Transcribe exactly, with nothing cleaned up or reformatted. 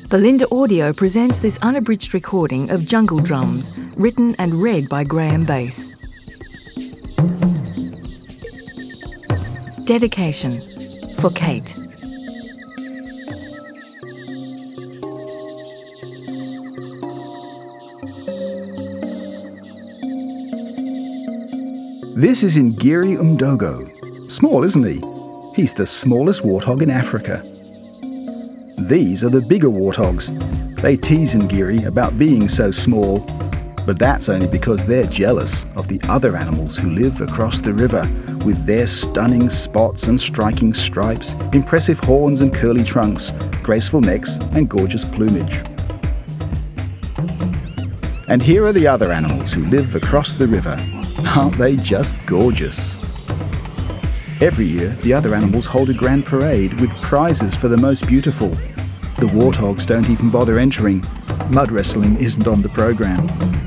Belinda Audio presents this unabridged recording of Jungle Drums, written and read by Graham Bass. Dedication for Kate. This is Ngiri Mdogo. Small, isn't he? He's the smallest warthog in Africa. These are the bigger warthogs. They tease Ngiri about being so small, but that's only because they're jealous of the other animals who live across the river with their stunning spots and striking stripes, impressive horns and curly trunks, graceful necks and gorgeous plumage. And here are the other animals who live across the river. Aren't they just gorgeous? Every year, the other animals hold a grand parade with prizes for the most beautiful. The warthogs don't even bother entering. Mud wrestling isn't on the program.